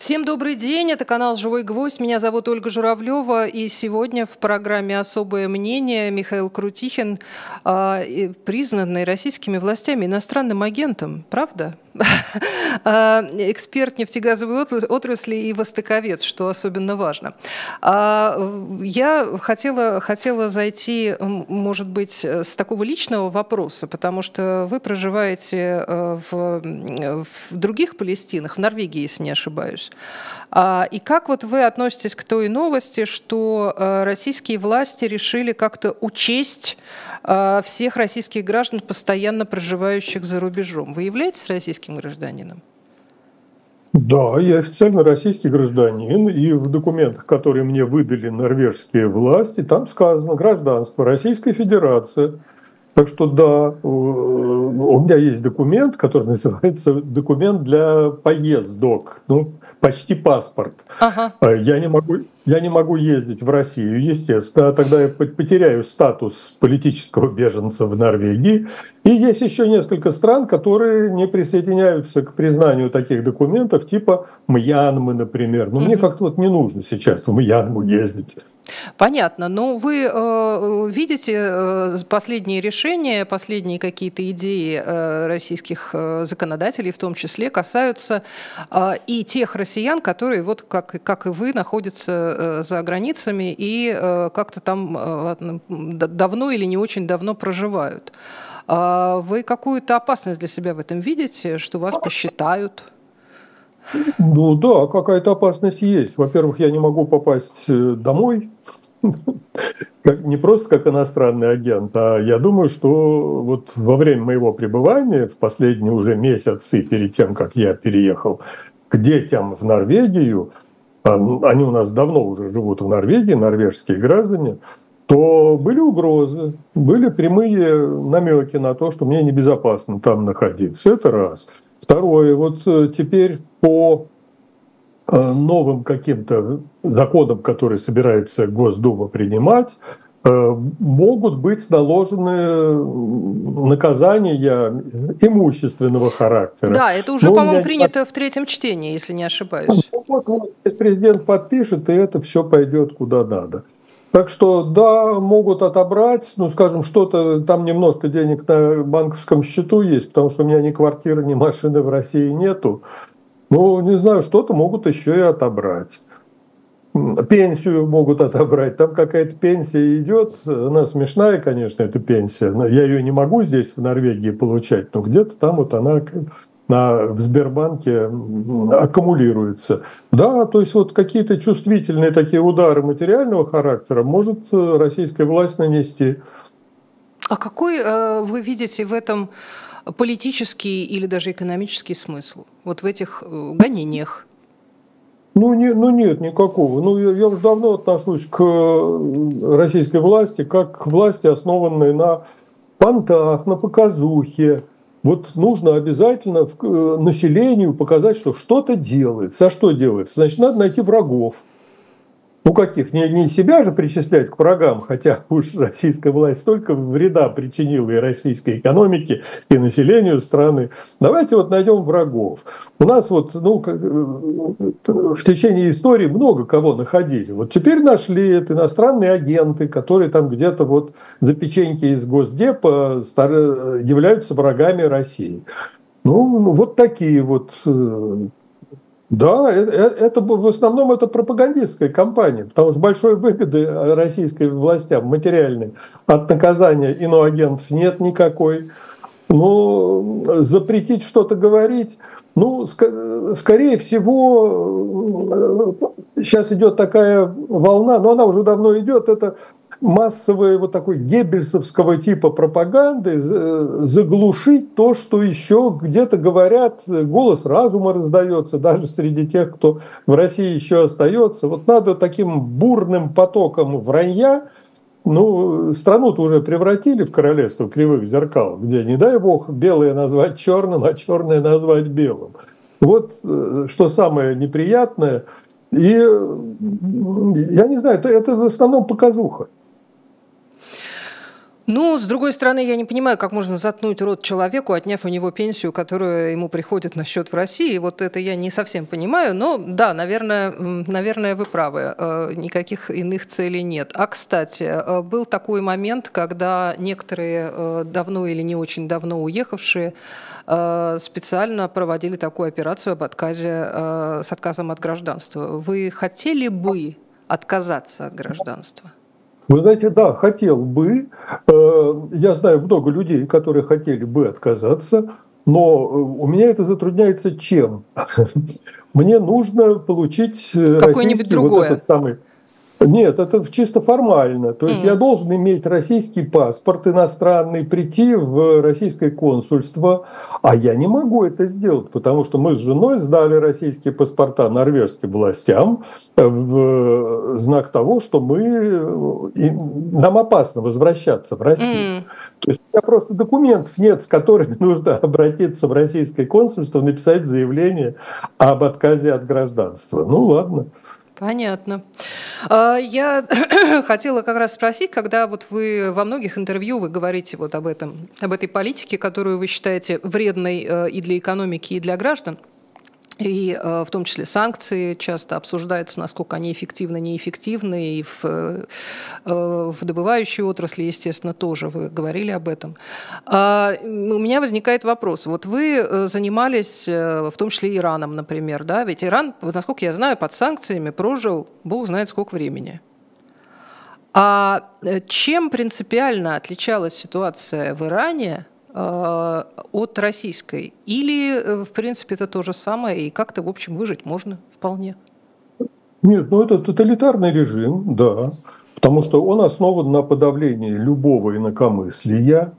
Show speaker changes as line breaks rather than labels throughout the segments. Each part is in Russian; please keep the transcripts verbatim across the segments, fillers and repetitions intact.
Всем добрый день, это канал «Живой гвоздь», меня зовут Ольга Журавлева, и сегодня в программе «Особое мнение» Михаил Крутихин, э, признанный российскими властями иностранным агентом, правда? Эксперт нефтегазовой отрасли и востоковед, что особенно важно. Я хотела, хотела зайти, может быть, с такого личного вопроса, потому что вы проживаете в, в других Палестинах, в Норвегии, если не ошибаюсь. И как вот вы относитесь к той новости, что российские власти решили как-то учесть всех российских граждан, постоянно проживающих за рубежом? Вы являетесь российским гражданином?
Да, я официально российский гражданин, и в документах, которые мне выдали норвежские власти, там сказано гражданство Российской Федерации. Так что да, у меня есть документ, который называется документ для поездок, ну, почти паспорт.
Ага.
Я не могу, я не могу ездить в Россию, естественно, тогда я потеряю статус политического беженца в Норвегии. И есть еще несколько стран, которые не присоединяются к признанию таких документов, типа Мьянмы, например. Но mm-hmm. мне как-то вот не нужно сейчас в Мьянму ездить.
Понятно. Но вы э, видите э, последние решения, последние какие-то идеи э, российских э, законодателей, в том числе, касаются э, и тех россиян, которые, вот как, как и вы, находятся э, за границами и э, как-то там э, давно или не очень давно проживают. Э, вы какую-то опасность для себя в этом видите, что вас посчитают?
Ну да, какая-то опасность есть. Во-первых, я не могу попасть домой, не просто как иностранный агент, а я думаю, что вот во время моего пребывания, в последние уже месяцы перед тем, как я переехал к детям в Норвегию, они у нас давно уже живут в Норвегии, норвежские граждане, то были угрозы, были прямые намеки на то, что мне небезопасно там находиться. Это раз. Второе, вот теперь по новым каким-то законам, которые собирается Госдума принимать, могут быть наложены наказания имущественного характера.
Да, это уже, Но по-моему, меня... принято в третьем чтении, если не ошибаюсь.
Вот, вот, президент подпишет, и это все пойдет куда надо. Так что, да, могут отобрать, ну, скажем, что-то, там немножко денег на банковском счету есть, потому что у меня ни квартиры, ни машины в России нету. Ну, не знаю, что-то могут еще и отобрать. Пенсию могут отобрать. Там какая-то пенсия идет, она смешная, конечно, эта пенсия. Я ее не могу здесь, в Норвегии, получать, но где-то там вот она... На, в Сбербанке аккумулируется. Да, то есть вот какие-то чувствительные такие удары материального характера может российская власть нанести.
А какой э, вы видите в этом политический или даже экономический смысл? Вот в этих э, гонениях?
Ну, не, ну нет, никакого. Ну, я, я уже давно отношусь к российской власти как к власти, основанной на понтах, на показухе. Вот нужно обязательно населению показать, что что-то делается. А что делается? Значит, надо найти врагов. Ну каких? Не, не себя же причислять к врагам, хотя уж российская власть столько вреда причинила и российской экономике, и населению страны. Давайте вот найдем врагов. У нас вот ну, в течение истории много кого находили. Вот теперь нашли это иностранные агенты, которые там где-то вот за печеньки из Госдепа являются врагами России. Ну вот такие вот... Да, это в основном это пропагандистская кампания, потому что большой выгоды российской властям материальной от наказания иноагентов нет никакой. Но запретить что-то говорить, ну, скорее всего, сейчас идет такая волна, но она уже давно идет, это массовой вот такой геббельсовского типа пропаганды заглушить то, что еще где-то говорят, голос разума раздается даже среди тех, кто в России еще остается. Вот надо таким бурным потоком вранья, ну, страну-то уже превратили в королевство кривых зеркал, где, не дай бог, белое назвать черным, а черное назвать белым. Вот что самое неприятное. И я не знаю, это, это в основном показуха.
Ну, с другой стороны, я не понимаю, как можно заткнуть рот человеку, отняв у него пенсию, которая ему приходит на счет в России. Вот это я не совсем понимаю, но да, наверное, наверное, вы правы, никаких иных целей нет. А, кстати, был такой момент, когда некоторые давно или не очень давно уехавшие специально проводили такую операцию об отказе, с отказом от гражданства. Вы хотели бы отказаться от гражданства?
Вы знаете, да, хотел бы. Я знаю много людей, которые хотели бы отказаться, но у меня это затрудняется чем? Мне нужно получить российский вот этот самый... Нет, это чисто формально. То есть mm. я должен иметь российский паспорт иностранный, прийти в российское консульство, а я не могу это сделать, потому что мы с женой сдали российские паспорта норвежским властям в знак того, что мы, нам опасно возвращаться в Россию. Mm. То есть у меня просто документов нет, с которыми нужно обратиться в российское консульство, написать заявление об отказе от гражданства. Ну ладно.
Понятно. Я хотела как раз спросить, когда вот вы во многих интервью вы говорите вот об этом, об этой политике, которую вы считаете вредной и для экономики, и для граждан, и в том числе санкции часто обсуждаются, насколько они эффективны, неэффективны, и в, в добывающей отрасли, естественно, тоже вы говорили об этом. А у меня возникает вопрос. Вот вы занимались в том числе Ираном, например, да? Ведь Иран, насколько я знаю, под санкциями прожил бог знает сколько времени. А чем принципиально отличалась ситуация в Иране от российской? Или, в принципе, это то же самое, и как-то, в общем, выжить можно вполне?
Нет, ну это тоталитарный режим, да, потому что он основан на подавлении любого инакомыслия.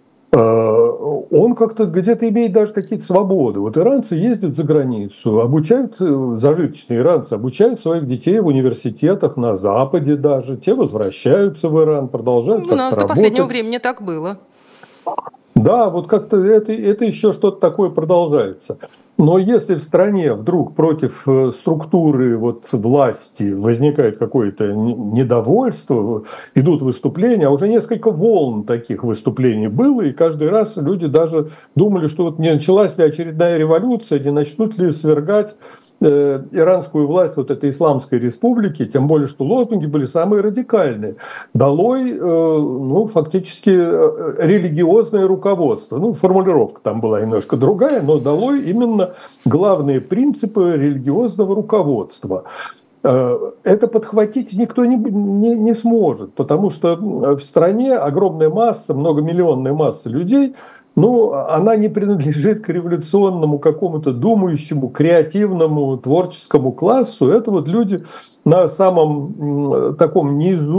Он как-то где-то имеет даже какие-то свободы. Вот иранцы ездят за границу, обучают, зажиточные иранцы обучают своих детей в университетах на Западе даже, те возвращаются в Иран, продолжают как-то работать.
У нас до последнего времени так было.
Да, вот как-то это, это еще что-то такое продолжается. Но если в стране вдруг против структуры вот власти возникает какое-то недовольство, идут выступления, а уже несколько волн таких выступлений было, и каждый раз люди даже думали, что вот не началась ли очередная революция, не начнут ли свергать иранскую власть вот этой исламской республики, тем более, что лозунги были самые радикальные. Долой, ну, фактически религиозное руководство. Ну, формулировка там была немножко другая, но долой именно главные принципы религиозного руководства. Это подхватить никто не, не, не сможет, потому что в стране огромная масса, многомиллионная масса людей, ну, она не принадлежит к революционному какому-то думающему, креативному, творческому классу. Это вот люди на самом таком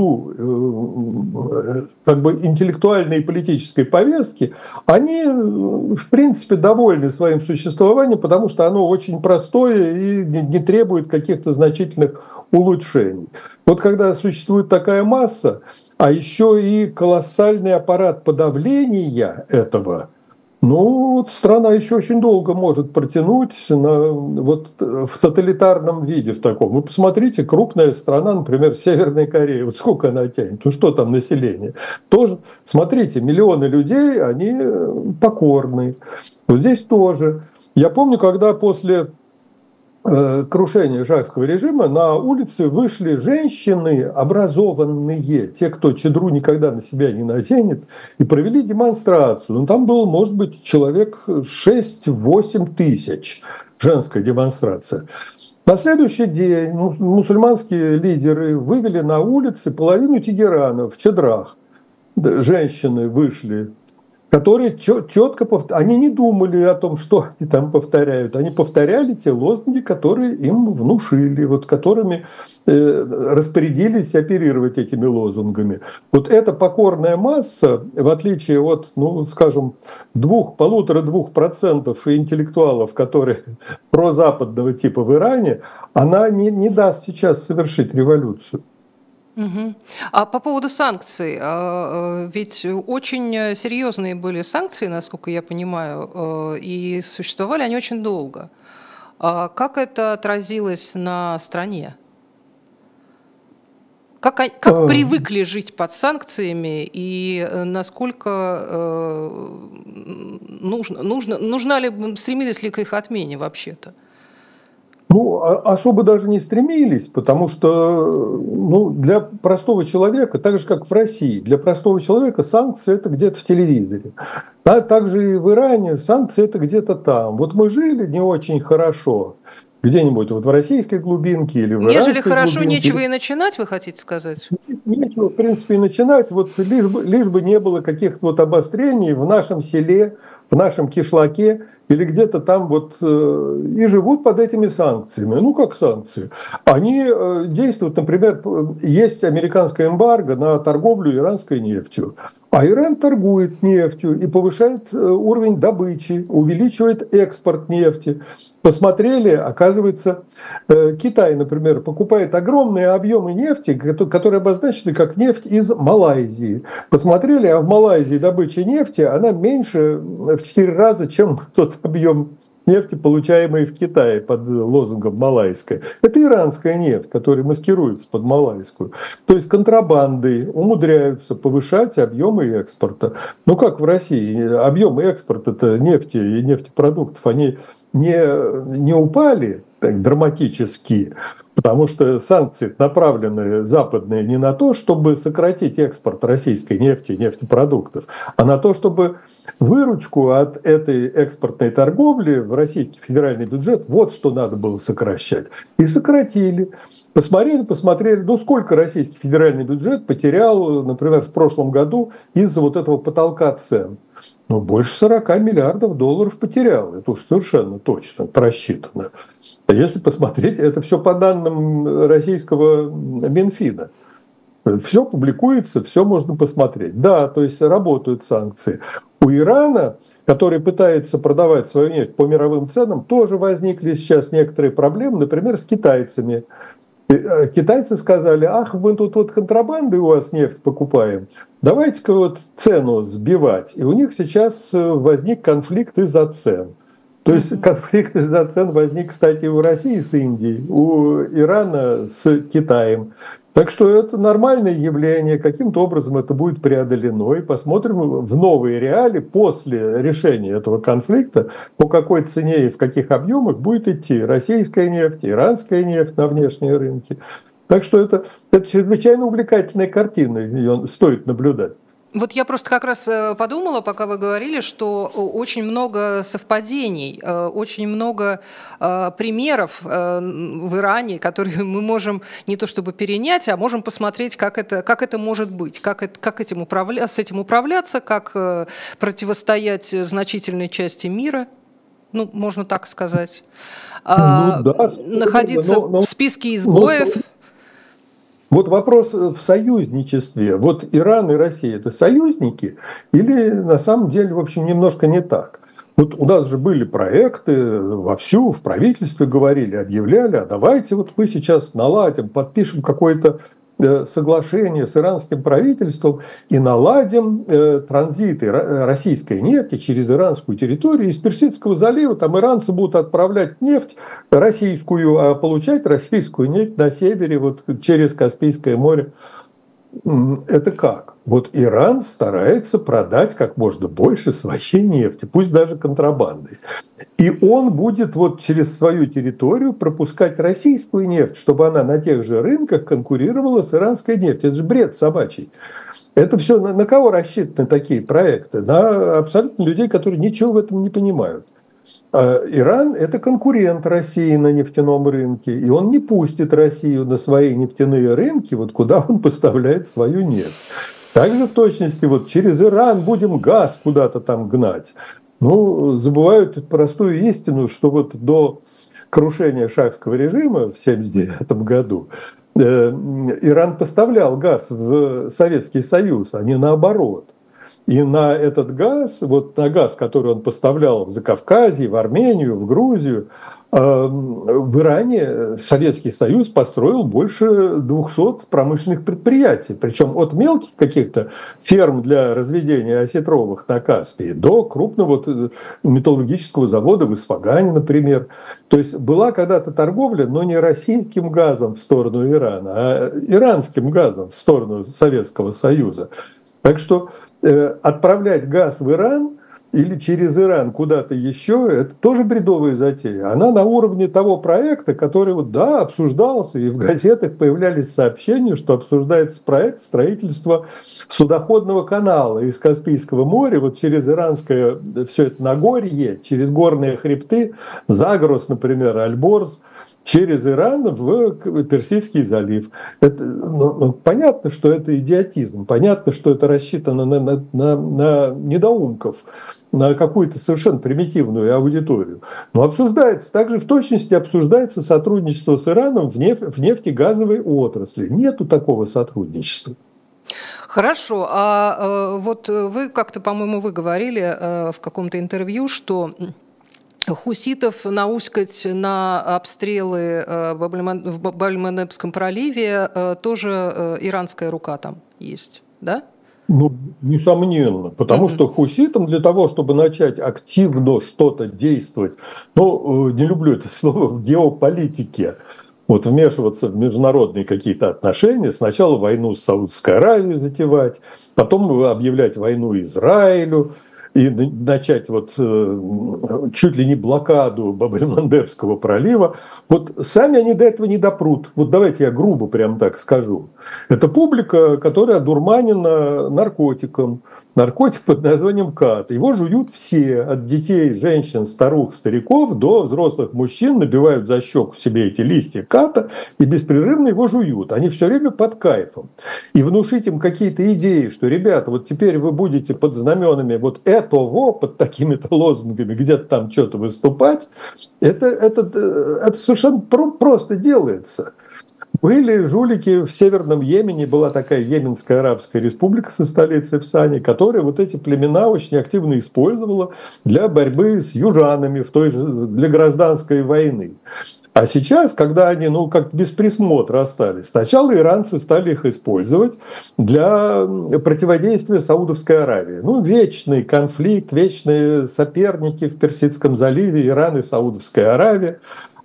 низу как бы интеллектуальной и политической повестки, они, в принципе, довольны своим существованием, потому что оно очень простое и не требует каких-то значительных улучшений. Вот когда существует такая масса, а еще и колоссальный аппарат подавления этого, ну, вот страна еще очень долго может протянуть на, вот, в тоталитарном виде в таком. Вы посмотрите, крупная страна, например, Северная Корея, вот сколько она тянет, ну что там население? Тоже, смотрите, миллионы людей, они покорны. Вот здесь тоже. Я помню, когда после крушения шахского режима на улицы вышли женщины образованные, те, кто чадру никогда на себя не наденет, и провели демонстрацию. Ну, там было, может быть, человек шесть-восемь тысяч, женская демонстрация. На следующий день мусульманские лидеры вывели на улицы половину Тегерана в чадрах. Женщины вышли, которые четко повторяли, они не думали о том, что они там повторяют, они повторяли те лозунги, которые им внушили, вот которыми э, распорядились оперировать этими лозунгами. Вот эта покорная масса, в отличие от, ну, скажем, двух, полутора-двух процентов интеллектуалов, которые прозападного типа в Иране, она не, не даст сейчас совершить революцию.
Угу. А по поводу санкций, ведь очень серьезные были санкции, насколько я понимаю, и существовали они очень долго. Как это отразилось на стране? Как, как привыкли жить под санкциями и насколько э, нужно, нужно, нужна ли, стремились ли к их отмене вообще-то?
Ну, особо даже не стремились, потому что ну, для простого человека, так же, как в России, для простого человека санкции – это где-то в телевизоре. А также и в Иране санкции – это где-то там. Вот мы жили не очень хорошо, где-нибудь вот в российской глубинке или в иранской глубинке.
Нежели хорошо, нечего и начинать, вы хотите сказать?
Нечего, в принципе, и начинать, вот лишь бы, лишь бы не было каких-то вот обострений в нашем селе, в нашем кишлаке, или где-то там вот э, и живут под этими санкциями. Ну, как санкции? Они э, действуют, например, есть американская эмбарго на торговлю иранской нефтью. А Иран торгует нефтью и повышает э, уровень добычи, увеличивает экспорт нефти. Посмотрели, оказывается, э, Китай, например, покупает огромные объемы нефти, которые обозначены как нефть из Малайзии. Посмотрели, а в Малайзии добыча нефти, она меньше в четыре раза, чем тот объем нефти, получаемый в Китае под лозунгом «малайская». Это иранская нефть, которая маскируется под малайскую. То есть контрабандой умудряются повышать объемы экспорта. Ну как в России, объемы экспорта нефти и нефтепродуктов, они не, не упали так драматически, потому что санкции направлены западные не на то, чтобы сократить экспорт российской нефти и нефтепродуктов, а на то, чтобы выручку от этой экспортной торговли в российский федеральный бюджет, вот что надо было сокращать. И сократили. Посмотрели, посмотрели, ну сколько российский федеральный бюджет потерял, например, в прошлом году из-за вот этого потолка цен. Ну, больше сорока миллиардов долларов потерял. Это уж совершенно точно просчитано. А если посмотреть, это все по данным российского Минфина. Все публикуется, все можно посмотреть. Да, то есть работают санкции. У Ирана, который пытается продавать свою нефть по мировым ценам, тоже возникли сейчас некоторые проблемы, например, с китайцами. Китайцы сказали: ах, мы тут вот контрабандой у вас нефть покупаем, давайте-ка вот цену сбивать. И у них сейчас возник конфликт из-за цен. То есть конфликт из-за цен возник, кстати, у России с Индией, у Ирана с Китаем. Так что это нормальное явление, каким-то образом это будет преодолено. И посмотрим в новые реалии после решения этого конфликта, по какой цене и в каких объемах будет идти российская нефть, иранская нефть на внешние рынки. Так что это, это чрезвычайно увлекательная картина, ее стоит наблюдать.
Вот я просто как раз подумала, пока вы говорили, что очень много совпадений, очень много примеров в Иране, которые мы можем не то чтобы перенять, а можем посмотреть, как это, как это может быть, как, это, как этим управля, с этим управляться, как противостоять значительной части мира, ну, можно так сказать, ну, да, находиться но, но, в списке изгоев.
Но... Вот вопрос в союзничестве. Вот Иран и Россия – это союзники или на самом деле, в общем, немножко не так? Вот у нас же были проекты, вовсю в правительстве говорили, объявляли, а давайте вот мы сейчас наладим, подпишем какое-то соглашение с иранским правительством и наладим э, транзиты российской нефти через иранскую территорию из Персидского залива. Там иранцы будут отправлять нефть российскую, а получать российскую нефть на севере вот, через Каспийское море. Это как? Вот Иран старается продать как можно больше своей нефти, пусть даже контрабандой. И он будет вот через свою территорию пропускать российскую нефть, чтобы она на тех же рынках конкурировала с иранской нефтью. Это же бред собачий. Это все на, на кого рассчитаны такие проекты? На абсолютно людей, которые ничего в этом не понимают. Иран – это конкурент России на нефтяном рынке, и он не пустит Россию на свои нефтяные рынки, вот куда он поставляет свою нефть. Также в точности вот через Иран будем газ куда-то там гнать. Ну, забывают простую истину, что вот до крушения шахского режима в семьдесят девятом году э, Иран поставлял газ в Советский Союз, а не наоборот. И на этот газ, вот на газ, который он поставлял в Закавказье, в Армению, в Грузию, в Иране Советский Союз построил больше двухсот промышленных предприятий, причем от мелких каких-то ферм для разведения осетровых на Каспии до крупного вот металлургического завода в Исфагане, например. То есть была когда-то торговля, но не российским газом в сторону Ирана, а иранским газом в сторону Советского Союза. Так что э, отправлять газ в Иран или через Иран куда-то еще, это тоже бредовая затея. Она на уровне того проекта, который, вот, да, обсуждался, и в газетах появлялись сообщения, что обсуждается проект строительства судоходного канала из Каспийского моря, вот через иранское все это Нагорье, через горные хребты, Загрос, например, Альборз, через Иран в Персидский залив. Это, ну, ну, понятно, что это идиотизм, понятно, что это рассчитано на, на, на, на недоумков, на какую-то совершенно примитивную аудиторию. Но обсуждается, также в точности обсуждается сотрудничество с Ираном в, неф- в нефтегазовой отрасли. Нету такого сотрудничества.
Хорошо, а э, вот вы как-то, по-моему, вы говорили э, в каком-то интервью, что хуситов науськать на обстрелы в Баб-эль-Мандебском проливе тоже иранская рука там есть, да?
Ну, несомненно, потому mm-hmm. что хуситам для того, чтобы начать активно что-то действовать, ну, не люблю это слово в геополитике, вот вмешиваться в международные какие-то отношения, сначала войну с Саудовской Аравией затевать, потом объявлять войну Израилю, и начать вот чуть ли не блокаду Баб-эль-Мандебского пролива, вот сами они до этого не допрут. Вот давайте я грубо прям так скажу. Это публика, которая одурманена наркотиком. Наркотик под названием кат. Его жуют все, от детей, женщин, старух, стариков до взрослых мужчин, набивают за щеку себе эти листья ката и беспрерывно его жуют. Они все время под кайфом. И внушить им какие-то идеи, что, ребята, вот теперь вы будете под знаменами вот этого, под такими-то лозунгами, где-то там что-то выступать, это, это, это совершенно просто делается. Были жулики в Северном Йемене, была такая Йеменская арабская республика со столицей в Сане, которая вот эти племена очень активно использовала для борьбы с южанами, в той же, для гражданской войны. А сейчас, когда они, ну, как без присмотра остались, сначала иранцы стали их использовать для противодействия Саудовской Аравии. Ну, вечный конфликт, вечные соперники в Персидском заливе, Иран и Саудовская Аравия.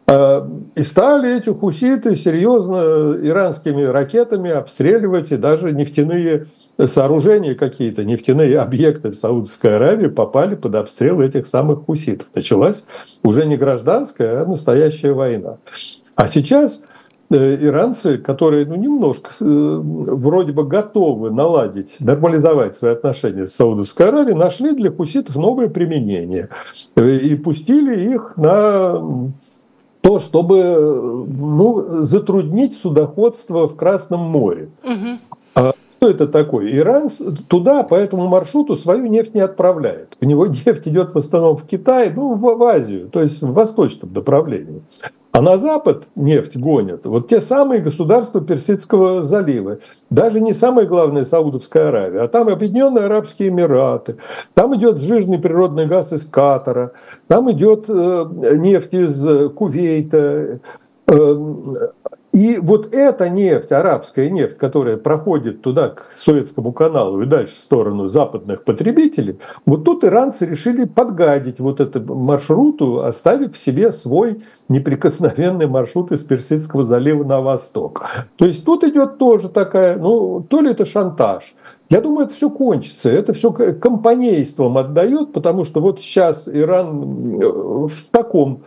И стали эти хуситы серьезно иранскими ракетами обстреливать, и даже нефтяные сооружения какие-то, нефтяные объекты в Саудовской Аравии попали под обстрел этих самых хуситов. Началась уже не гражданская, а настоящая война. А сейчас иранцы, которые ну, немножко вроде бы готовы наладить, нормализовать свои отношения с Саудовской Аравией, нашли для хуситов новое применение и пустили их на то, чтобы ну, затруднить судоходство в Красном море. Угу. А что это такое? Иран туда по этому маршруту свою нефть не отправляет. У него нефть идет в основном в Китай, ну, в, в Азию, то есть в восточном направлении. А на запад нефть гонят вот те самые государства Персидского залива. Даже не самое главное Саудовская Аравия, а там Объединенные Арабские Эмираты. Там идет жирный природный газ из Катара, там идет э, нефть из Кувейта. Э, и вот эта нефть, арабская нефть, которая проходит туда, к Суэцкому каналу и дальше в сторону западных потребителей, вот тут иранцы решили подгадить вот этому маршруту, оставив в себе свой неприкосновенный маршрут из Персидского залива на восток. То есть тут идет тоже такая, ну, то ли это шантаж. Я думаю, это все кончится, это все компанейством отдает, потому что вот сейчас Иран в таком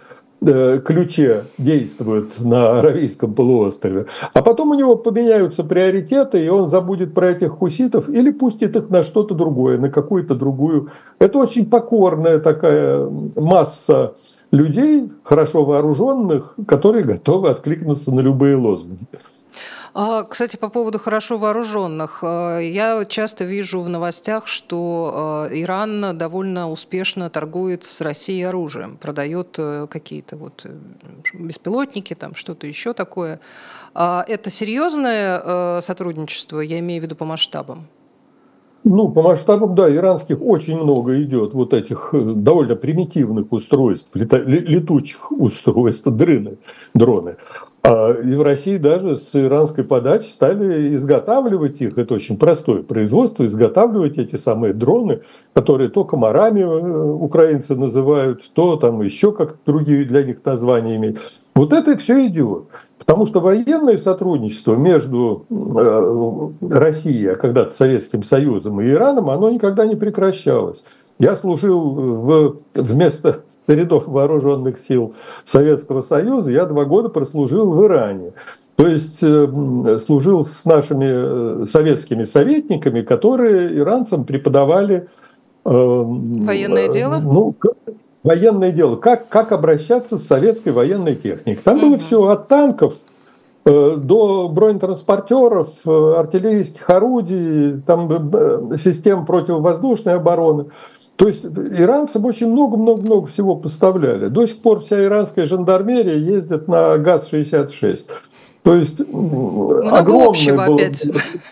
ключе действует на Аравийском полуострове, а потом у него поменяются приоритеты, и он забудет про этих хуситов или пустит их на что-то другое, на какую-то другую. Это очень покорная такая масса людей, хорошо вооруженных, которые готовы откликнуться на любые лозунги.
Кстати, по поводу хорошо вооруженных. Я часто вижу в новостях, что Иран довольно успешно торгует с Россией оружием, продает какие-то вот беспилотники, там что-то еще такое. Это серьезное сотрудничество, я имею в виду по масштабам?
Ну, по масштабам, да, иранских очень много идет вот этих довольно примитивных устройств, летучих устройств, дрыны, дроны. И в России даже с иранской подачи стали изготавливать их. Это очень простое производство, изготавливать эти самые дроны, которые то комарами украинцы называют, то там еще как другие для них названия имеют. Вот это все идет. Потому что военное сотрудничество между Россией, а когда-то Советским Союзом и Ираном, оно никогда не прекращалось. Я служил в, вместо рядов вооруженных сил Советского Союза, я два года прослужил в Иране. То есть служил с нашими советскими советниками, которые иранцам преподавали
военное дело.
Ну, военное дело, как, как обращаться с советской военной техникой. Там было все от танков э, до бронетранспортеров, э, артиллерийских орудий, там, э, систем противовоздушной обороны. То есть иранцам очень много-много-много всего поставляли. До сих пор вся иранская жандармерия ездит на ГАЗ шестьдесят шесть. То есть
много
огромное
общего
было...
опять.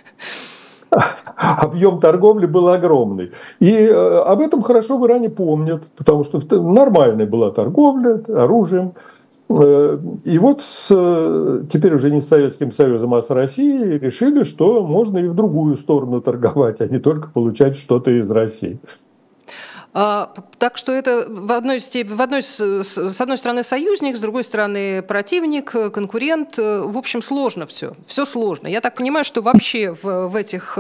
Объем торговли был огромный. И э, об этом хорошо в Иране помнят, потому что нормальная была торговля оружием. Э, и вот с, теперь уже не с Советским Союзом, а с Россией решили, что можно и в другую сторону торговать, а не только получать что-то из России.
А, так что это в одной степени, в одной, с, с одной стороны союзник, с другой стороны противник, конкурент. В общем, сложно все. Все сложно. Я так понимаю, что вообще в, в, этих,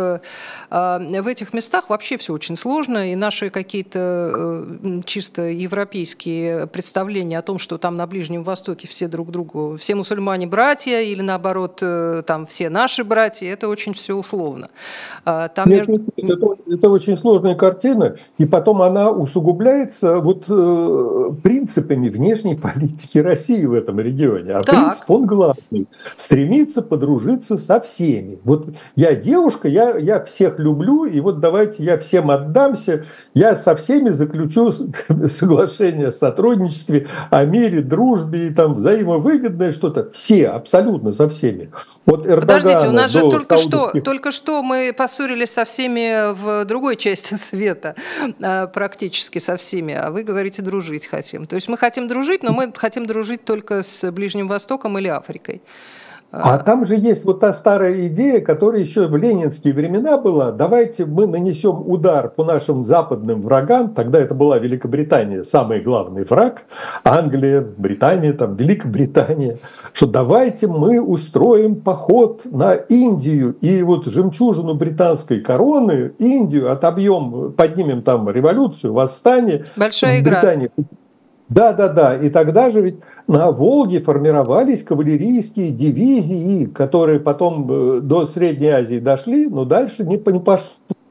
в этих местах вообще все очень сложно. И наши какие-то чисто европейские представления о том, что там на Ближнем Востоке все друг другу, все мусульмане братья или наоборот там все наши братья, это очень все условно. Там
Нет,
между...
нет, это, это очень сложная картина, и потом она усугубляется вот э, принципами внешней политики России в этом регионе. А
так.
принцип, он главный. Стремиться подружиться со всеми. Вот я девушка, я, я всех люблю, и вот давайте я всем отдамся, я со всеми заключу соглашение о сотрудничестве, о мире, дружбе, и там взаимовыгодное что-то. Все, абсолютно со всеми. Вот Эрдогана
Подождите, у нас же только
саудовских...
что, только что мы поссорились со всеми в другой части света, практически со всеми, а вы говорите, дружить хотим. То есть мы хотим дружить, но мы хотим дружить только с Ближним Востоком или Африкой.
А там же есть вот та старая идея, которая еще в ленинские времена была. Давайте мы нанесем удар по нашим западным врагам. Тогда это была Великобритания, самый главный враг. Англия, Британия, там, Великобритания. Что давайте мы устроим поход на Индию. И вот жемчужину британской короны, Индию, отобьем, поднимем там революцию, восстание.
Большая игра.
Британия. Да, да, да. И тогда же ведь на Волге формировались кавалерийские дивизии, которые потом до Средней Азии дошли, но дальше не пошли.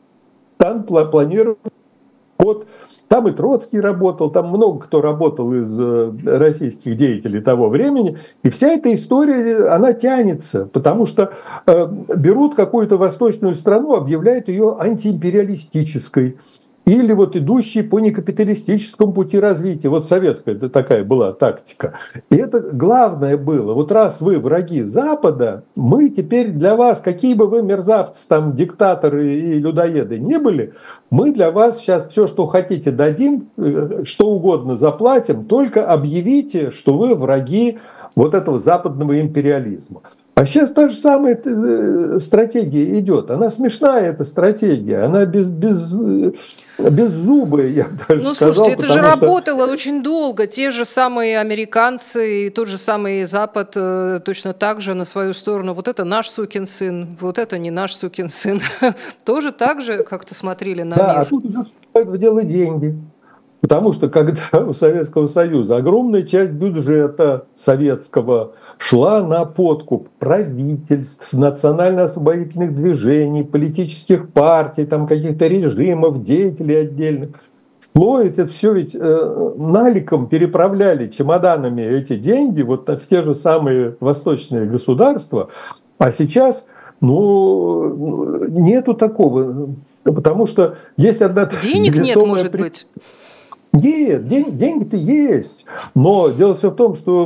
Там планировали ход. Там и Троцкий работал, там много кто работал из российских деятелей того времени. И вся эта история, она тянется, потому что э, берут какую-то восточную страну, объявляют ее антиимпериалистической. Или вот идущие по некапиталистическому пути развития. Вот советская это такая была тактика. И это главное было. Вот раз вы враги Запада, мы теперь для вас, какие бы вы мерзавцы, там, диктаторы и людоеды не были, мы для вас сейчас все, что хотите, дадим, что угодно заплатим, только объявите, что вы враги вот этого западного империализма. А сейчас та же самая стратегия идет. Она смешная, эта стратегия. Она без, без, беззубая, я бы даже
ну,
сказал.
Слушайте, это же
что...
работало очень долго. Те же самые американцы и тот же самый Запад точно так же на свою сторону. Вот это наш сукин сын, вот это не наш сукин сын. Тоже так же как-то смотрели на
да,
мир.
А тут уже вступают в дело деньги. Потому что когда у Советского Союза огромная часть бюджета советского шла на подкуп правительств, национально-освободительных движений, политических партий, там каких-то режимов, деятелей отдельных. Но это все ведь э, наликом переправляли чемоданами эти деньги вот в те же самые восточные государства. А сейчас ну, нету такого. Потому что есть одна...
Денег нет, может при... быть.
Нет, день, деньги-то есть. Но дело все в том, что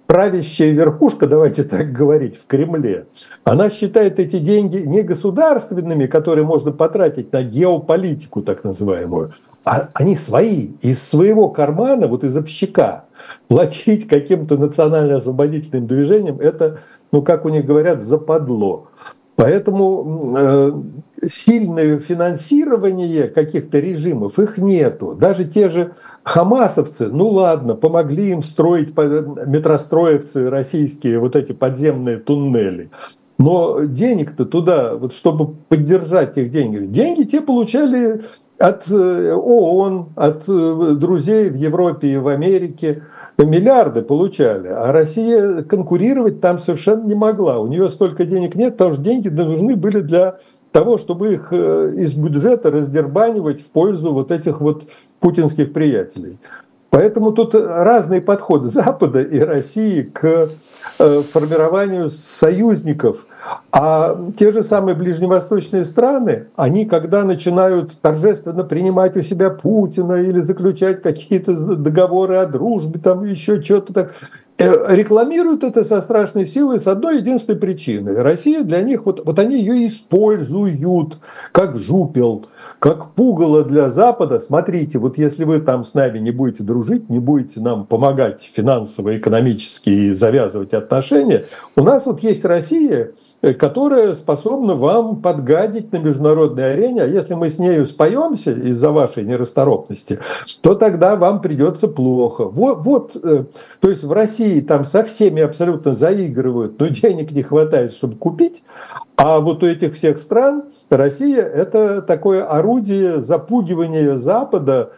правящая верхушка, давайте так говорить, в Кремле, она считает эти деньги не государственными, которые можно потратить на геополитику так называемую, а они свои, из своего кармана, вот из общака. Платить каким-то национально-освободительным движением, это, ну как у них говорят, западло. Поэтому э, сильное финансирование каких-то режимов, их нету. Даже те же хамасовцы, ну ладно, помогли им строить, метростроевцы российские, вот эти подземные туннели. Но денег-то туда, вот чтобы поддержать их деньги, деньги те получали от ООН, от друзей в Европе и в Америке. Миллиарды получали, а Россия конкурировать там совершенно не могла. У нее столько денег нет, потому что деньги нужны были для того, чтобы их из бюджета раздербанивать в пользу вот этих вот путинских приятелей. Поэтому тут разный подход Запада и России к формированию союзников. А те же самые ближневосточные страны, они когда начинают торжественно принимать у себя Путина или заключать какие-то договоры о дружбе, там еще что-то так, рекламируют это со страшной силой с одной единственной причиной. Россия для них, вот, вот они ее используют как жупел, как пугало для Запада. Смотрите, вот если вы там с нами не будете дружить, не будете нам помогать финансово, экономически и завязывать отношения, у нас вот есть Россия, которая способна вам подгадить на международной арене, а если мы с нею споемся из-за вашей нерасторопности, то тогда вам придется плохо. Вот, вот, то есть в России там со всеми абсолютно заигрывают, но денег не хватает, чтобы купить, а вот у этих всех стран Россия – это такое орудие запугивания Запада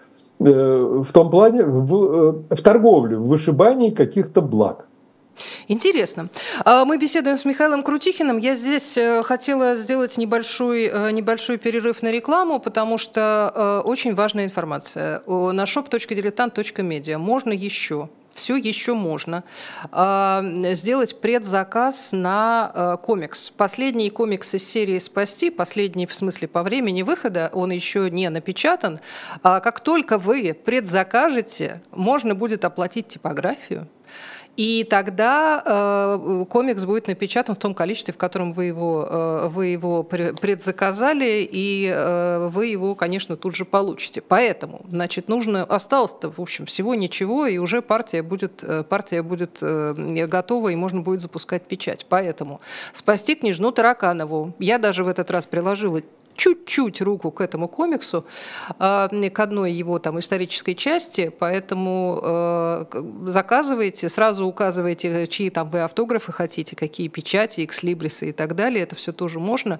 в том плане, в, в торговле, в вышибании каких-то благ.
Интересно. Мы беседуем с Михаилом Крутихиным. Я здесь хотела сделать небольшой, небольшой перерыв на рекламу, потому что очень важная информация. На шоп точка дилетант точка медиа можно еще, все еще можно сделать предзаказ на комикс. Последний комикс из серии «Спасти», последний в смысле по времени выхода, он еще не напечатан. Как только вы предзакажете, можно будет оплатить типографию. И тогда э, комикс будет напечатан в том количестве, в котором вы его, э, вы его предзаказали, и э, вы его, конечно, тут же получите. Поэтому, значит, нужно, осталось-то, в общем, всего ничего, и уже партия будет, партия будет э, готова, и можно будет запускать печать. Поэтому «Спасти княжну Тараканову». Я даже в этот раз приложила чуть-чуть руку к этому комиксу, к одной его там исторической части, поэтому заказывайте, сразу указывайте, чьи там вы автографы хотите, какие печати, экслибрисы и так далее, это все тоже можно.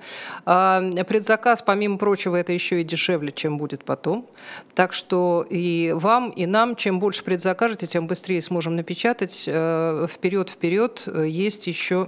Предзаказ, помимо прочего, это еще и дешевле, чем будет потом, так что и вам, и нам, чем больше предзакажете, тем быстрее сможем напечатать. Вперед-вперед есть еще...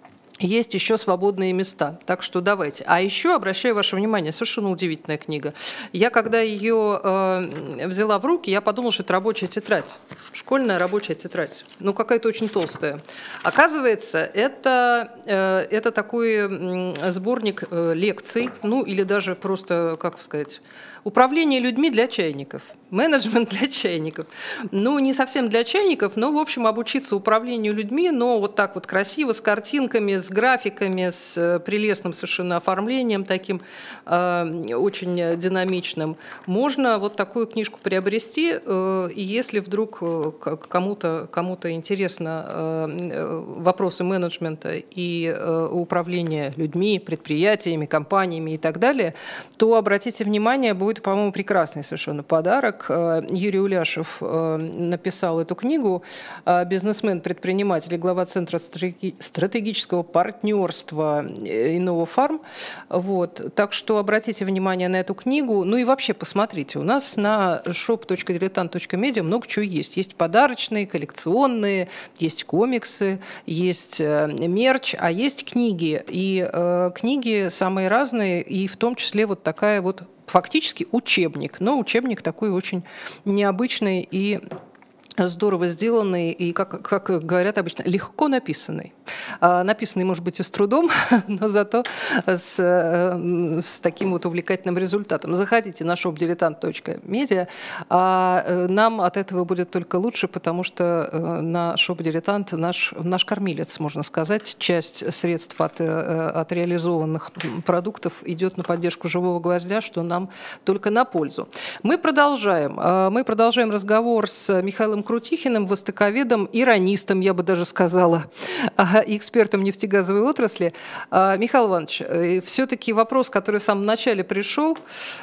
Есть еще свободные места, так что давайте. А еще, обращаю ваше внимание, совершенно удивительная книга. Я, когда ее э, взяла в руки, я подумала, что это рабочая тетрадь, школьная рабочая тетрадь, ну какая-то очень толстая. Оказывается, это, э, это такой э, сборник э, лекций, ну или даже просто, как сказать... Управление людьми для чайников, менеджмент для чайников. Ну, не совсем для чайников, но, в общем, обучиться управлению людьми, но вот так вот красиво, с картинками, с графиками, с прелестным совершенно оформлением таким, э, очень динамичным. Можно вот такую книжку приобрести, э, и если вдруг кому-то, кому-то интересно э, вопросы менеджмента и э, управления людьми, предприятиями, компаниями и так далее, то обратите внимание, будет, по-моему, прекрасный совершенно подарок. Юрий Уляшев написал эту книгу, бизнесмен-предприниматель и глава Центра стратегического партнерства «Инновофарм». Вот. Так что обратите внимание на эту книгу. Ну и вообще посмотрите. У нас на шоп точка дилетант точка медиа много чего есть. Есть подарочные, коллекционные, есть комиксы, есть мерч, а есть книги. И э, книги самые разные, и в том числе вот такая вот фактически учебник, но учебник такой очень необычный и здорово сделанный и, как, как говорят обычно, легко написанный. написанный, может быть, и с трудом, но зато с, с таким вот увлекательным результатом. Заходите на шоп дилетант точка медиа, а нам от этого будет только лучше, потому что на шоп «Дилетант» наш, наш кормилец, можно сказать. Часть средств от, от реализованных продуктов идет на поддержку «Живого гвоздя», что нам только на пользу. Мы продолжаем. Мы продолжаем разговор с Михаилом Крутихиным, востоковедом, иронистом, я бы даже сказала, экспертом нефтегазовой отрасли. Михаил Иванович, все-таки вопрос, который в самом начале пришел,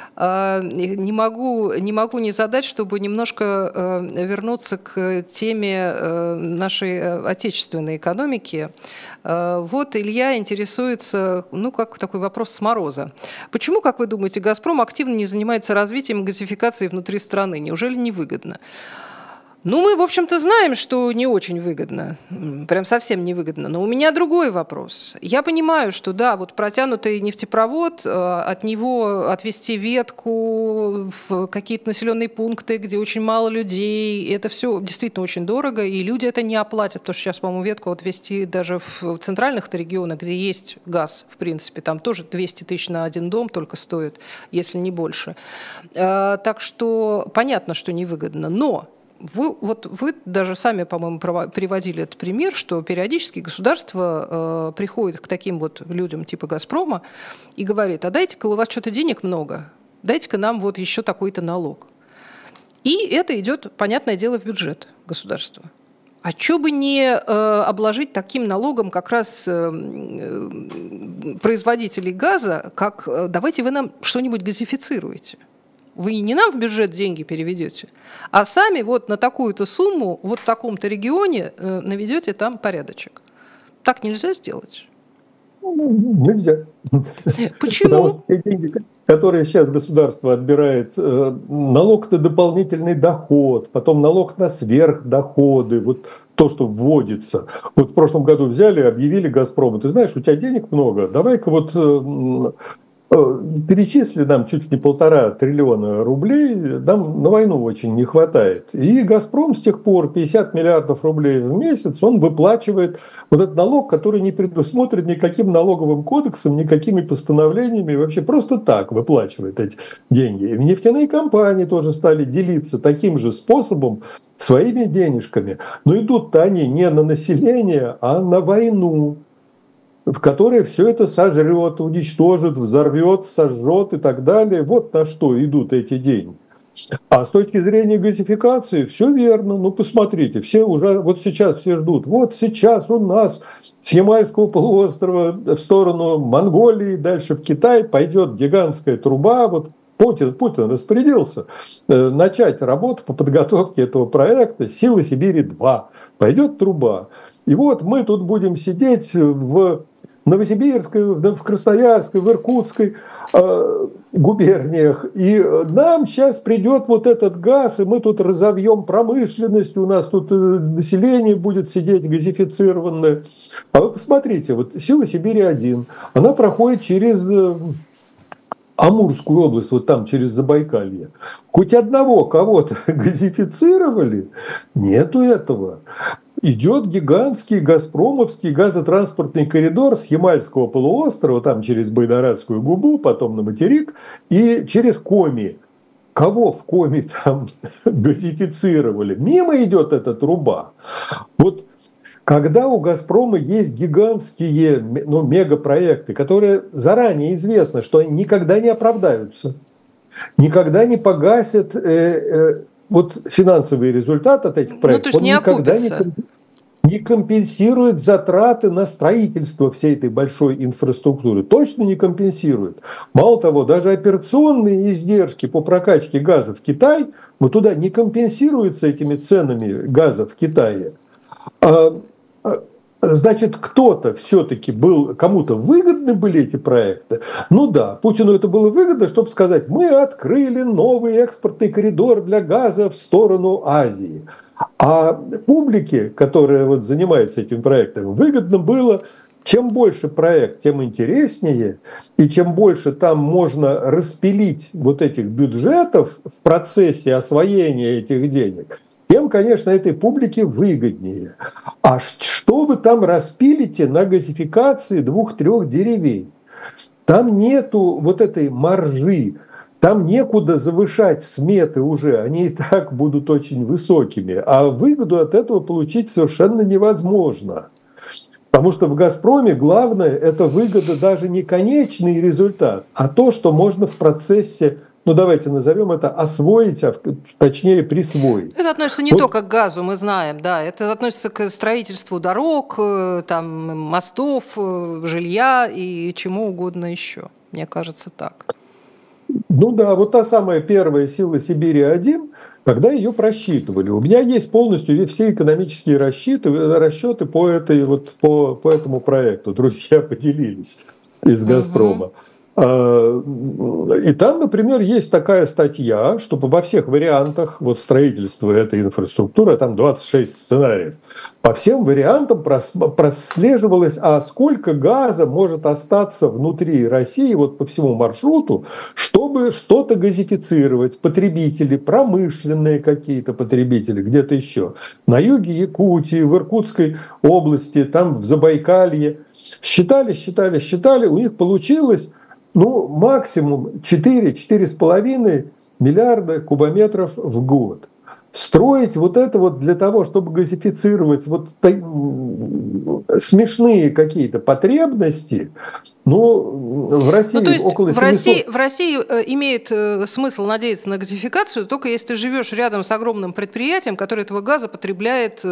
не могу, не могу не задать, чтобы немножко вернуться к теме нашей отечественной экономики. Вот Илья интересуется, ну, как такой вопрос с мороза. Почему, как вы думаете, «Газпром» активно не занимается развитием газификации внутри страны? Неужели невыгодно? Ну, мы, в общем-то, знаем, что не очень выгодно, прям совсем невыгодно. Но у меня другой вопрос. Я понимаю, что, да, вот протянутый нефтепровод, от него отвезти ветку в какие-то населенные пункты, где очень мало людей, это все действительно очень дорого, и люди это не оплатят, потому что сейчас, по-моему, ветку отвезти даже в центральных регионах, где есть газ, в принципе, там тоже двести тысяч на один дом только стоит, если не больше. Так что понятно, что невыгодно, но... Вы, вот вы даже сами, по-моему, приводили этот пример, что периодически государство э, приходит к таким вот людям типа «Газпрома» и говорит: а дайте-ка, у вас что-то денег много, дайте-ка нам вот еще такой-то налог. И это идет, понятное дело, в бюджет государства. А что бы не э, обложить таким налогом как раз э, э, производителей газа, как э, давайте вы нам что-нибудь газифицируете. Вы не нам в бюджет деньги переведете, а сами вот на такую-то сумму, вот в таком-то регионе э, наведете там порядочек. Так нельзя сделать?
Нельзя.
Почему?
Потому что те деньги, которые сейчас государство отбирает, налог на дополнительный доход, потом налог на сверхдоходы, вот то, что вводится. Вот в прошлом году взяли, объявили «Газпрому», ты знаешь, у тебя денег много, давай-ка вот... перечислили нам чуть ли не полтора триллиона рублей, нам на войну очень не хватает. И «Газпром» с тех пор пятьдесят миллиардов рублей в месяц он выплачивает вот этот налог, который не предусмотрен никаким налоговым кодексом, никакими постановлениями, вообще просто так выплачивает эти деньги. И нефтяные компании тоже стали делиться таким же способом своими денежками. Но идут-то они не на население, а на войну, в которой все это сожрет, уничтожит, взорвет, сожжет и так далее. Вот на что идут эти деньги. А с точки зрения газификации все верно. Ну, посмотрите, все уже, вот сейчас все ждут. Вот сейчас у нас с Ямальского полуострова в сторону Монголии, дальше в Китай пойдет гигантская труба. Вот Путин, Путин распорядился э, начать работу по подготовке этого проекта «Силы Сибири-два». Пойдет труба. И вот мы тут будем сидеть в Новосибирской, в Красноярской, в Иркутской э, губерниях. И нам сейчас придет вот этот газ, и мы тут разовьем промышленность, у нас тут население будет сидеть газифицированное. А вы посмотрите, вот «Сила Сибири-один», она проходит через Амурскую область, вот там через Забайкалье. Хоть одного кого-то газифицировали? Нету этого. Идет гигантский газпромовский газотранспортный коридор с Ямальского полуострова, там через Байдарадскую губу, потом на материк, и через Коми. Кого в Коми там газифицировали? Мимо идет эта труба. Вот когда у «Газпрома» есть гигантские, ну, мегапроекты, которые заранее известно, что они никогда не оправдаются, никогда не погасят... Э, э, вот финансовый результат от этих проектов,
ну,
он
не
никогда не, не компенсирует затраты на строительство всей этой большой инфраструктуры. Точно не компенсирует. Мало того, даже операционные издержки по прокачке газа в Китай, вот туда не компенсируются этими ценами газа в Китае. Значит, кто-то все-таки был, кому-то выгодны были эти проекты. Ну да, Путину это было выгодно, чтобы сказать: мы открыли новый экспортный коридор для газа в сторону Азии. А публике, которая вот занимается этим проектом, выгодно было, чем больше проект, тем интереснее, и чем больше там можно распилить вот этих бюджетов в процессе освоения этих денег, тем, конечно, этой публике выгоднее. А что вы там распилите на газификации двух-трех деревень? Там нету вот этой маржи, там некуда завышать сметы уже, они и так будут очень высокими, а выгоду от этого получить совершенно невозможно. Потому что в «Газпроме» главное – это выгода даже не конечный результат, а то, что можно в процессе, ну давайте назовем это, освоить, а точнее присвоить.
Это относится не вот. только к газу, мы знаем, да, это относится к строительству дорог, там, мостов, жилья и чему угодно еще, мне кажется, так.
Ну да, вот та самая первая сила Сибири-один, когда ее просчитывали. У меня есть полностью все экономические расчеты, расчеты по, этой, вот, по, по этому проекту. Друзья поделились из «Газпрома». Uh-huh. И там, например, есть такая статья, что во всех вариантах вот строительства этой инфраструктуры, там двадцать шесть сценариев, по всем вариантам прослеживалось, а сколько газа может остаться внутри России вот по всему маршруту, чтобы что-то газифицировать, потребители, промышленные какие-то потребители, где-то еще. На юге Якутии, в Иркутской области, там в Забайкалье. Считали, считали, считали, у них получилось ну, максимум четыре-четыре с половиной миллиарда кубометров в год. Строить вот это вот для того, чтобы газифицировать вот смешные какие-то потребности, ну, в России
ну, то есть
около
в России, в России имеет смысл надеяться на газификацию, только если ты живешь рядом с огромным предприятием, которое этого газа потребляет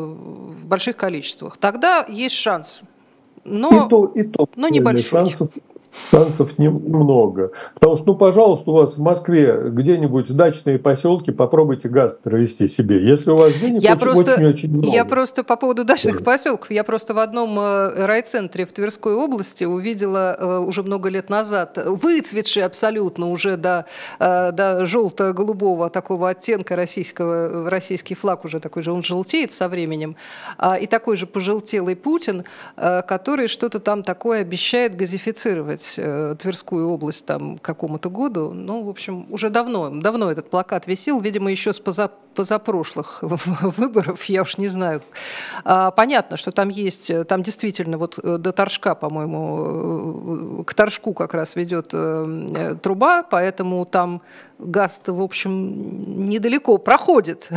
в больших количествах. Тогда есть шанс. Но,
и то, и то,
но небольшой.
Шансов, шансов немного. Потому что, ну, пожалуйста, у вас в Москве где-нибудь дачные поселки, попробуйте газ провести себе. Если у вас денег
я
очень,
просто,
очень, очень много.
Я просто по поводу дачных да. поселков, я просто в одном райцентре в Тверской области увидела уже много лет назад выцветший абсолютно уже до, до желто-голубого такого оттенка российского, российский флаг уже такой же, он желтеет со временем, и такой же пожелтелый Путин, который что-то там такое обещает газифицировать Тверскую область там к какому-то году. Ну, в общем, уже давно, давно этот плакат висел, видимо, еще с поза, позапрошлых выборов, я уж не знаю. Понятно, что там есть, там действительно вот до Торжка, по-моему, к Торжку как раз ведет труба, поэтому там газ-то, в общем, недалеко проходит.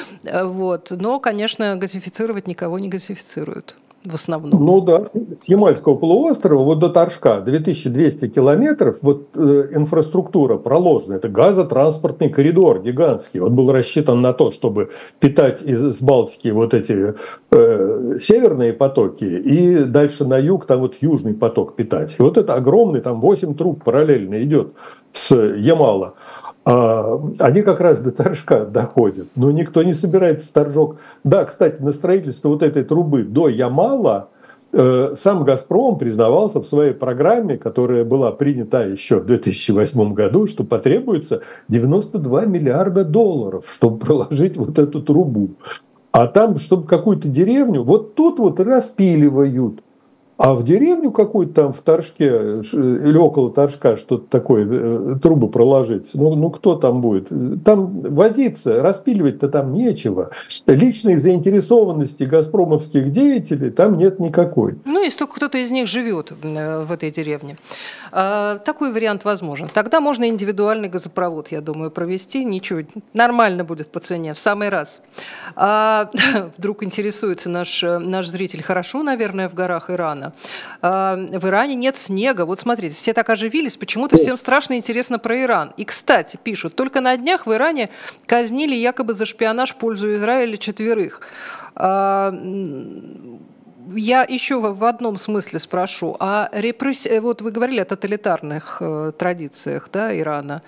Вот. Но, конечно, газифицировать никого не газифицируют. В основном.
Ну да, с Ямальского полуострова вот до Торжка две тысячи двести километров, вот э, инфраструктура проложена, это газотранспортный коридор гигантский, он был рассчитан на то, чтобы питать из, из Балтики вот эти э, северные потоки и дальше на юг там вот южный поток питать. И вот это огромный, там восемь труб параллельно идет с Ямала. Они как раз до Торжка доходят, но никто не собирается Торжок. Да, кстати, на строительство вот этой трубы до Ямала э, сам «Газпром» признавался в своей программе, которая была принята еще в две тысячи восьмом году, что потребуется девяносто два миллиарда долларов, чтобы проложить вот эту трубу. А там, чтобы какую-то деревню, вот тут вот распиливают. А в деревню какую-то там в Торжке или около Торжка что-то такое, трубы проложить, ну, ну кто там будет? Там возиться, распиливать-то там нечего. Личной заинтересованности газпромовских деятелей там нет никакой.
Ну, если только кто-то из них живет в этой деревне. Такой вариант возможен. Тогда можно индивидуальный газопровод, я думаю, провести. Ничего, нормально будет по цене, в самый раз. А, вдруг интересуется наш, наш зритель, хорошо, наверное, в горах Ирана. В Иране нет снега. Вот смотрите, все так оживились, почему-то всем страшно интересно про Иран. И, кстати, пишут, только на днях в Иране казнили якобы за шпионаж в пользу Израиля четверых. Я еще в одном смысле спрошу, а репрессии, вот вы говорили о тоталитарных традициях, да, Ирана.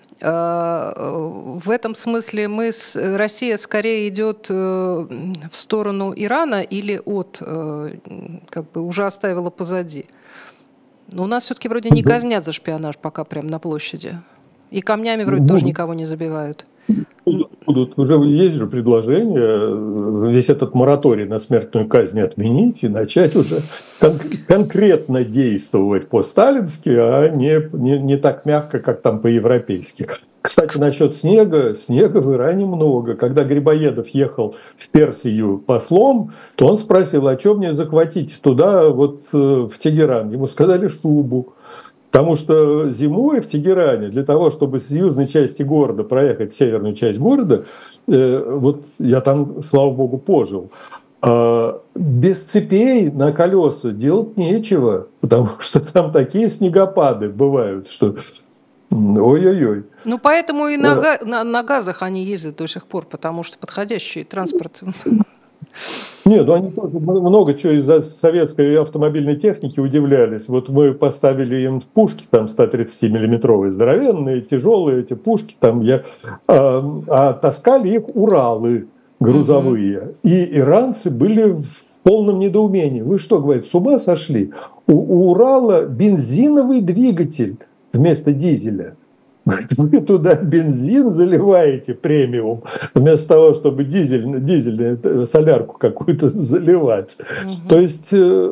В этом смысле мы, Россия скорее идет в сторону Ирана или от, как бы уже оставила позади? Но у нас все-таки вроде не казнят за шпионаж пока прямо на площади. И камнями вроде ну, тоже никого не забивают.
будут, уже есть же предложение весь этот мораторий на смертную казнь отменить и начать уже кон- конкретно действовать по-сталински, а не, не, не так мягко, как там по-европейски. Кстати, насчет снега. Снега в Иране много. Когда Грибоедов ехал в Персию послом, то он спросил, а что мне захватить туда, вот в Тегеран? Ему сказали шубу. Потому что зимой в Тегеране, для того, чтобы с южной части города проехать в северную часть города, э, вот я там, слава богу, пожил, э, без цепей на колеса делать нечего, потому что там такие снегопады бывают, что ой-ой-ой.
Ну, поэтому и на, га- на, на газах они ездят до сих пор, потому что подходящий транспорт.
Нет, ну они тоже много чего из-за советской автомобильной техники удивлялись. Вот мы поставили им пушки там сто тридцатимиллиметровые, здоровенные, тяжелые эти пушки, там я, а, а таскали их Уралы грузовые. Mm-hmm. И иранцы были в полном недоумении. Вы что, говорит, с ума сошли? У, у Урала бензиновый двигатель вместо дизеля. Вы туда бензин заливаете премиум, вместо того, чтобы дизель, дизельную солярку какую-то заливать. Угу. То есть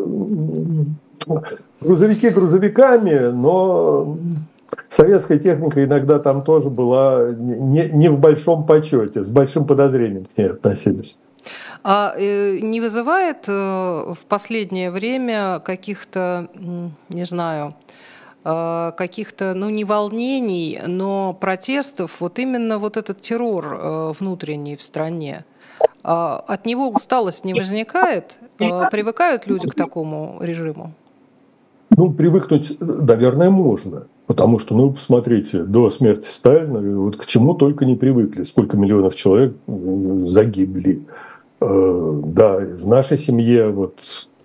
грузовики грузовиками, но советская техника иногда там тоже была не, не в большом почете, с большим подозрением к ней относились.
А э, не вызывает э, в последнее время каких-то, не знаю, каких-то, ну, не волнений, но протестов, вот именно вот этот террор внутренний в стране, от него усталость не возникает? Привыкают люди к такому режиму?
Ну, привыкнуть, наверное, можно. Потому что, ну, посмотрите, до смерти Сталина вот к чему только не привыкли. Сколько миллионов человек загибли. Да, в нашей семье вот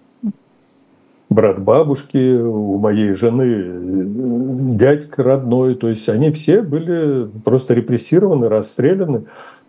брат бабушки, у моей жены дядька родной, то есть они все были просто репрессированы, расстреляны,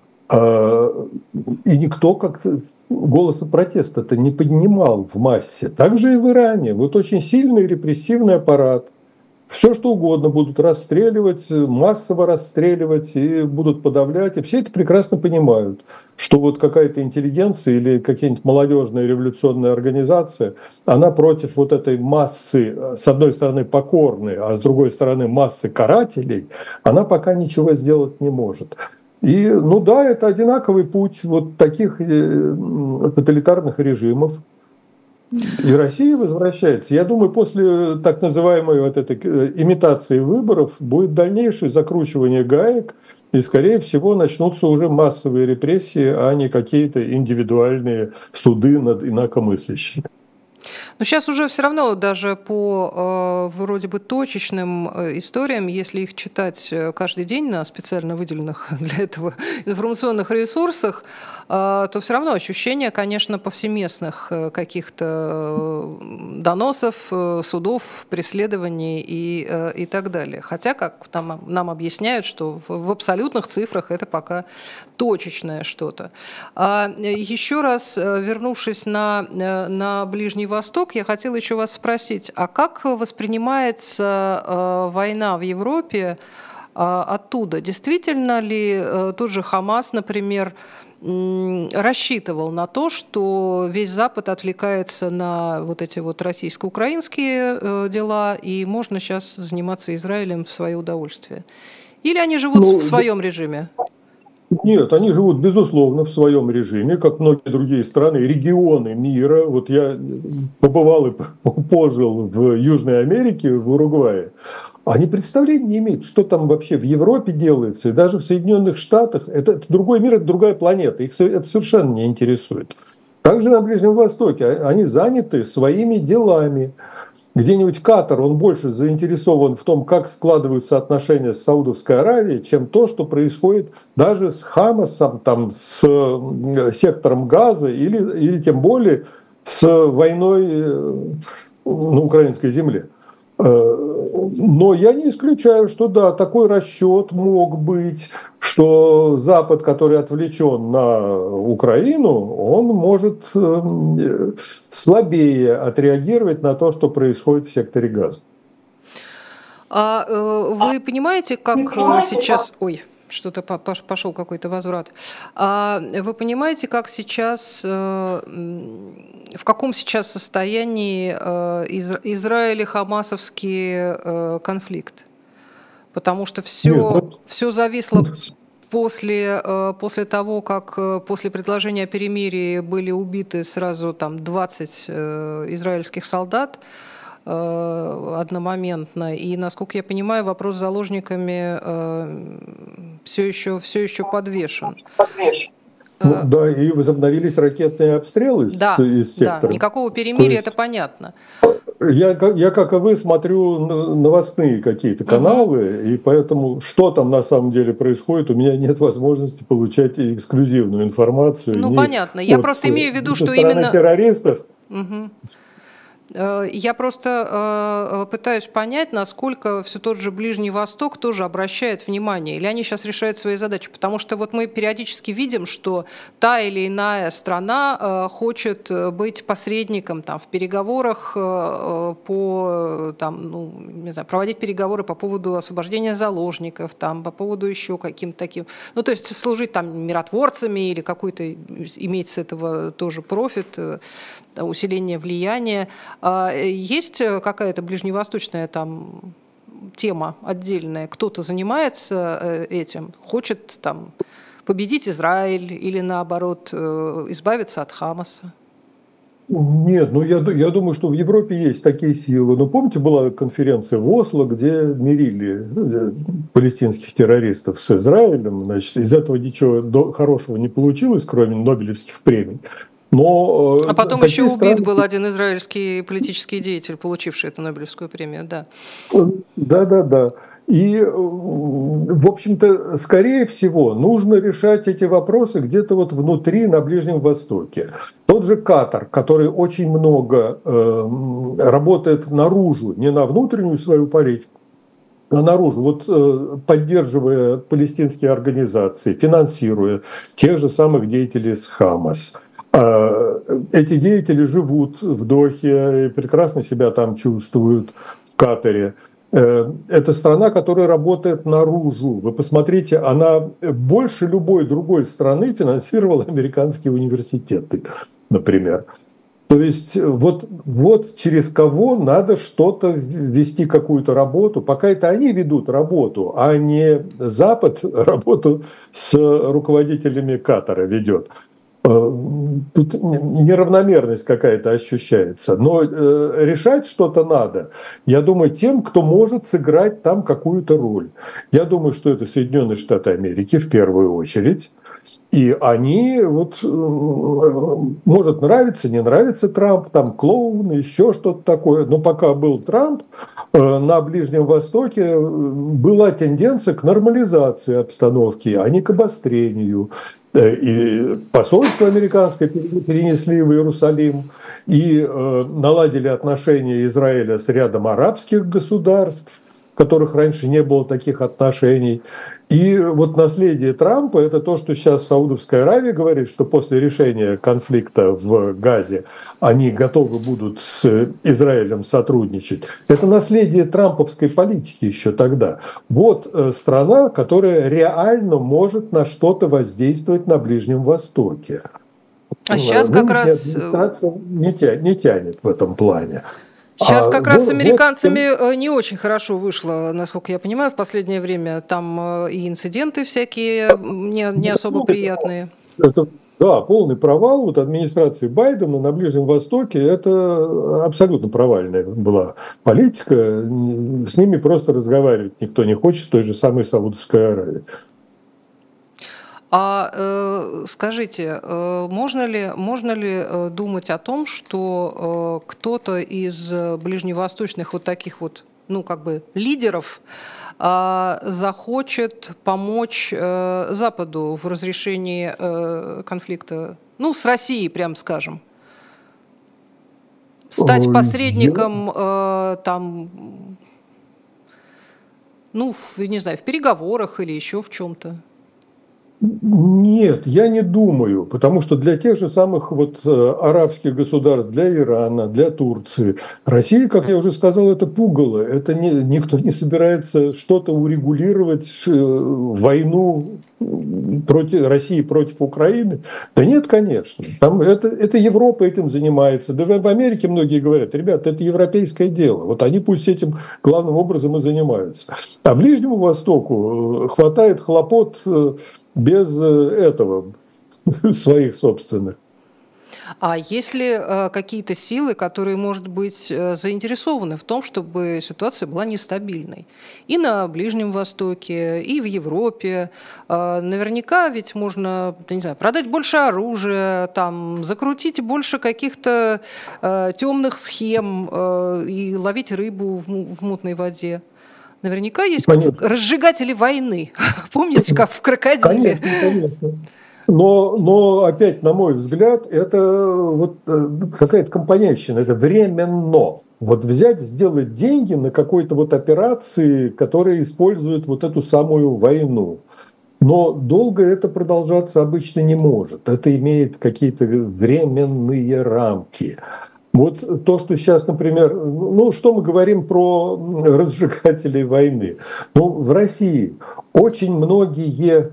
и никто как-то голоса протеста-то не поднимал в массе. Так же и в Иране. Вот очень сильный репрессивный аппарат. Все, что угодно будут расстреливать, массово расстреливать и будут подавлять. И все это прекрасно понимают, что вот какая-то интеллигенция или какая-нибудь молодежная революционная организация, она против вот этой массы, с одной стороны, покорной, а с другой стороны, массы карателей, она пока ничего сделать не может. И, ну да, это одинаковый путь вот таких тоталитарных режимов. И Россия возвращается. Я думаю, после так называемой вот этой имитации выборов будет дальнейшее закручивание гаек, и, скорее всего, начнутся уже массовые репрессии, а не какие-то индивидуальные суды над инакомыслящими.
Но сейчас уже все равно даже по э, вроде бы точечным историям, если их читать каждый день на специально выделенных для этого информационных ресурсах, э, то все равно ощущение, конечно, повсеместных каких-то доносов, судов, преследований и, э, и так далее. Хотя, как там, нам объясняют, что в, в абсолютных цифрах это пока точечное что-то. А еще раз, вернувшись на, на Ближний Восток, я хотела еще вас спросить, а как воспринимается э, война в Европе э, оттуда? Действительно ли э, тот же Хамас, например, э, рассчитывал на то, что весь Запад отвлекается на вот эти вот российско-украинские э, дела, и можно сейчас заниматься Израилем в свое удовольствие? Или они живут ну, в своем режиме?
Нет, они живут, безусловно, в своем режиме, как многие другие страны, регионы мира. Вот я побывал и пожил в Южной Америке, в Уругвае. Они представления не имеют, что там вообще в Европе делается, и даже в Соединенных Штатах. Это, это другой мир, это другая планета. Их это совершенно не интересует. Также на Ближнем Востоке они заняты своими делами. Где-нибудь Катар, он больше заинтересован в том, как складываются отношения с Саудовской Аравией, чем то, что происходит даже с Хамасом, там, с сектором Газа или, или тем более с войной на украинской земле. Но я не исключаю, что да, такой расчет мог быть, что Запад, который отвлечен на Украину, он может слабее отреагировать на то, что происходит в секторе Газа.
А вы понимаете, как вы понимаете, сейчас... Как... Ой. что-то пошел какой-то возврат. А вы понимаете, как сейчас, в каком сейчас состоянии Израиль-Хамасовский конфликт? Потому что все, все зависло после, после того, как после предложения о перемирии были убиты сразу там двадцать израильских солдат одномоментно. И, насколько я понимаю, вопрос с заложниками э, все еще, все еще подвешен.
Ну, да, и возобновились ракетные обстрелы
да,
из сектора.
Да, никакого перемирия, есть, это понятно.
Я, я, как и вы, смотрю новостные какие-то каналы, угу. И поэтому, что там на самом деле происходит, у меня нет возможности получать эксклюзивную информацию.
Ну, понятно. Я просто имею в виду, что именно...
террористов.
Угу. Я просто э, пытаюсь понять, насколько все тот же Ближний Восток тоже обращает внимание, или они сейчас решают свои задачи, потому что вот мы периодически видим, что та или иная страна э, хочет быть посредником там, в переговорах э, по, там, ну, не знаю, проводить переговоры по поводу освобождения заложников, там, по поводу еще каким-то таким, ну то есть служить там миротворцами или какой-то иметь с этого тоже профит, усиление влияния. Есть какая-то ближневосточная там тема отдельная? Кто-то занимается этим? Хочет там победить Израиль или наоборот избавиться от Хамаса?
Нет, ну я, я думаю, что в Европе есть такие силы. Но помните, была конференция в Осло, где мирили палестинских террористов с Израилем. Значит, из этого ничего хорошего не получилось, кроме Нобелевских премий. Но,
а потом еще убит страны... был один израильский политический деятель, получивший эту Нобелевскую премию, да.
Да, да, да. И, в общем-то, скорее всего, нужно решать эти вопросы где-то вот внутри, на Ближнем Востоке. Тот же Катар, который очень много э, работает наружу, не на внутреннюю свою политику, а наружу, вот э, поддерживая палестинские организации, финансируя тех же самых деятелей с Хамас. Эти деятели живут в Дохе и прекрасно себя там чувствуют, в Катаре. Это страна, которая работает наружу. Вы посмотрите, она больше любой другой страны финансировала американские университеты, например. То есть вот, вот через кого надо что-то вести, какую-то работу. Пока это они ведут работу, а не Запад работу с руководителями Катара ведет. Тут неравномерность какая-то ощущается. Но э, решать что-то надо, я думаю, тем, кто может сыграть там какую-то роль. Я думаю, что это Соединенные Штаты Америки в первую очередь. И они, вот, э, может нравиться, не нравится Трамп, там клоун, еще что-то такое. Но пока был Трамп, э, на Ближнем Востоке была тенденция к нормализации обстановки, а не к обострению. И посольство американское перенесли в Иерусалим, и э, наладили отношения Израиля с рядом арабских государств, в которых раньше не было таких отношений. И вот наследие Трампа – это то, что сейчас Саудовская Аравия говорит, что после решения конфликта в Газе они готовы будут с Израилем сотрудничать. Это наследие трамповской политики еще тогда. Вот страна, которая реально может на что-то воздействовать на Ближнем Востоке.
А сейчас как раз
не тянет, не тянет в этом плане.
Сейчас как а, раз
вот,
с американцами
вот,
не очень хорошо вышло, насколько я понимаю, в последнее время. Там и инциденты всякие не, не особо приятные.
Это, да, полный провал. Вот администрации Байдена на Ближнем Востоке – это абсолютно провальная была политика. С ними просто разговаривать никто не хочет, с той же самой Саудовской Аравией.
А э, скажите, э, можно ли, можно ли э, думать о том, что э, кто-то из ближневосточных вот таких вот, ну, как бы лидеров э, захочет помочь э, Западу в разрешении э, конфликта, ну, с Россией, прям скажем? Стать посредником э, там, ну, в, не знаю, в переговорах или еще в чем-то?
Нет, я не думаю, потому что для тех же самых вот э, арабских государств, для Ирана, для Турции, Россия, как я уже сказал, это пугало. Это не, никто не собирается что-то урегулировать, э, войну против России против Украины. Да нет, конечно. Там это, это Европа этим занимается. Да в Америке многие говорят, ребята, это европейское дело. Вот они пусть этим главным образом и занимаются. А Ближнему Востоку хватает хлопот без этого, своих собственных.
А есть ли э, какие-то силы, которые, может быть, э, заинтересованы в том, чтобы ситуация была нестабильной? И на Ближнем Востоке, и в Европе. Э, наверняка ведь можно, не знаю, продать больше оружия, там, закрутить больше каких-то э, темных схем э, и ловить рыбу в, в мутной воде. Наверняка есть разжигатели войны. Помните, как в «Крокодиле»?
Конечно, конечно. Но, но опять, на мой взгляд, это вот какая-то компонентщина, это временно. Вот взять, сделать деньги на какой-то вот операции, которая использует вот эту самую войну. Но долго это продолжаться обычно не может. Это имеет какие-то временные рамки. Вот то, что сейчас, например, ну что мы говорим про разжигателей войны? Ну, в России очень многие,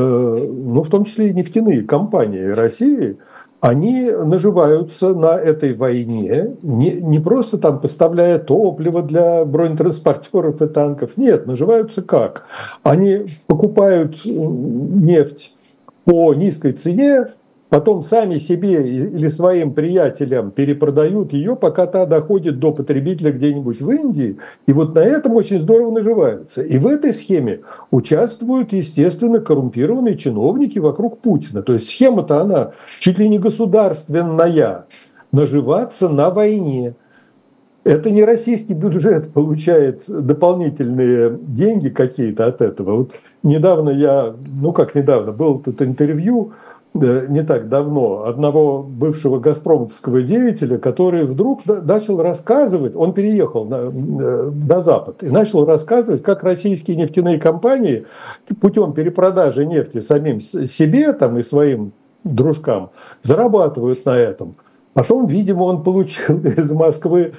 ну в том числе и нефтяные компании России, они наживаются на этой войне, не, не просто там поставляя топливо для бронетранспортеров и танков, нет, наживаются как? Они покупают нефть по низкой цене, потом сами себе или своим приятелям перепродают ее, пока та доходит до потребителя где-нибудь в Индии. И вот на этом очень здорово наживаются. И в этой схеме участвуют, естественно, коррумпированные чиновники вокруг Путина. То есть схема-то она чуть ли не государственная. Наживаться на войне. Это не российский бюджет получает дополнительные деньги какие-то от этого. Вот недавно я, ну как недавно, было тут интервью, не так давно, одного бывшего газпромовского деятеля, который вдруг начал рассказывать, он переехал на, на Запад и начал рассказывать, как российские нефтяные компании путем перепродажи нефти самим себе там, и своим дружкам зарабатывают на этом. Потом, видимо, он получил из Москвы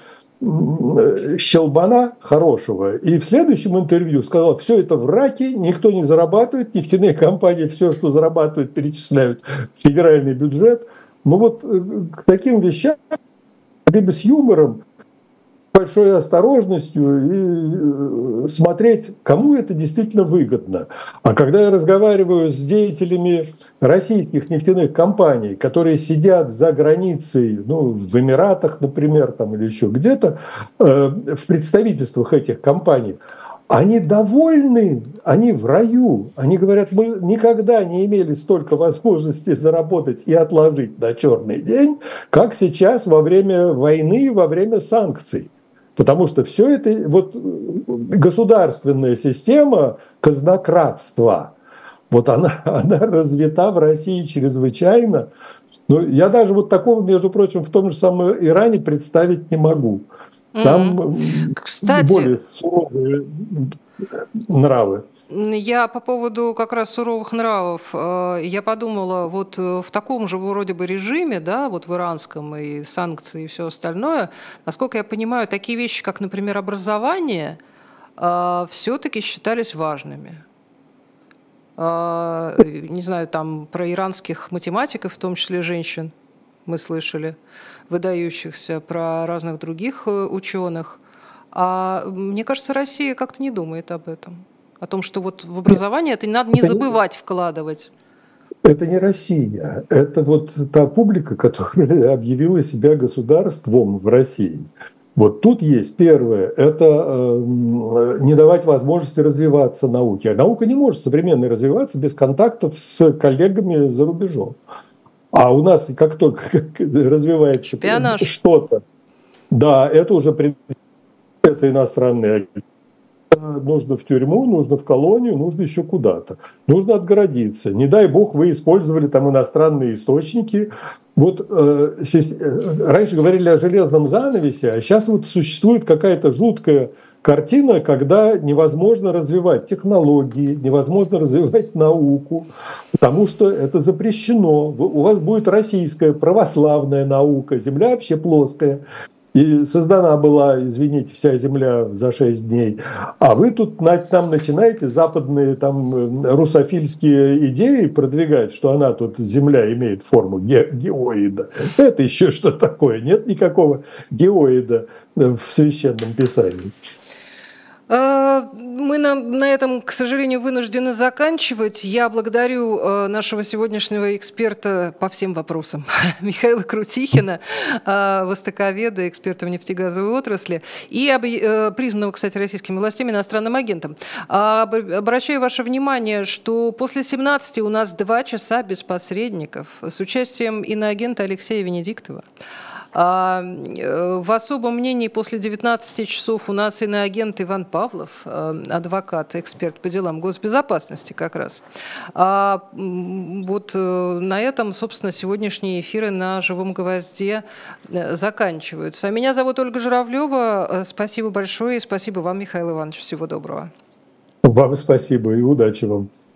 щелбана хорошего. И в следующем интервью сказал, все это враки, никто не зарабатывает, нефтяные компании все, что зарабатывают, перечисляют в федеральный бюджет. Но вот к таким вещам, либо с юмором, большой осторожностью и смотреть, кому это действительно выгодно. А когда я разговариваю с деятелями российских нефтяных компаний, которые сидят за границей, ну, в Эмиратах, например, там, или еще где-то, э, в представительствах этих компаний, они довольны, они в раю. Они говорят, мы никогда не имели столько возможностей заработать и отложить на черный день, как сейчас во время войны, во время санкций. Потому что все это, вот государственная система казнократства, вот она, она развита в России чрезвычайно. Но я даже вот такого, между прочим, в том же самом Иране представить не могу. Там mm-hmm. Кстати, более суровые нравы.
Я по поводу как раз суровых нравов, я подумала, вот в таком же вроде бы режиме, да, вот в иранском и санкции и все остальное, насколько я понимаю, такие вещи, как, например, образование, все-таки считались важными. Не знаю, там про иранских математиков, в том числе женщин, мы слышали, выдающихся, про разных других ученых. А мне кажется, Россия как-то не думает об этом. О том, что вот в образование это надо не забывать вкладывать.
Это не Россия. Это вот та публика, которая объявила себя государством в России. Вот тут есть первое, это э, не давать возможности развиваться науке. А наука не может современной развиваться без контактов с коллегами за рубежом. А у нас как только развивается
шпионаж.
Что-то, да, это уже это иностранные агенты. нужно в тюрьму, нужно в колонию, нужно еще куда-то. Нужно отгородиться. Не дай бог вы использовали там иностранные источники. Вот э, раньше говорили о железном занавесе, а сейчас вот существует какая-то жуткая картина, когда невозможно развивать технологии, невозможно развивать науку, потому что это запрещено. У вас будет российская православная наука, Земля вообще плоская. И создана была, извините, вся Земля за шесть дней. А вы тут там начинаете западные там русофильские идеи продвигать, что она тут, Земля имеет форму ге- геоида. Это еще что такое? Нет никакого геоида в Священном Писании.
Мы на, на этом, к сожалению, вынуждены заканчивать. Я благодарю нашего сегодняшнего эксперта по всем вопросам, Михаила Крутихина, востоковеда, эксперта в нефтегазовой отрасли и признанного, кстати, российскими властями иностранным агентом. Обращаю ваше внимание, что после семнадцати у нас два часа без посредников с участием иноагента Алексея Венедиктова. В особом мнении после девятнадцати часов у нас иноагент Иван Павлов, адвокат, эксперт по делам госбезопасности как раз. А вот на этом, собственно, сегодняшние эфиры на «Живом гвозде» заканчиваются. Меня зовут Ольга Журавлева. Спасибо большое и спасибо вам, Михаил Иванович. Всего доброго.
Вам спасибо и удачи вам.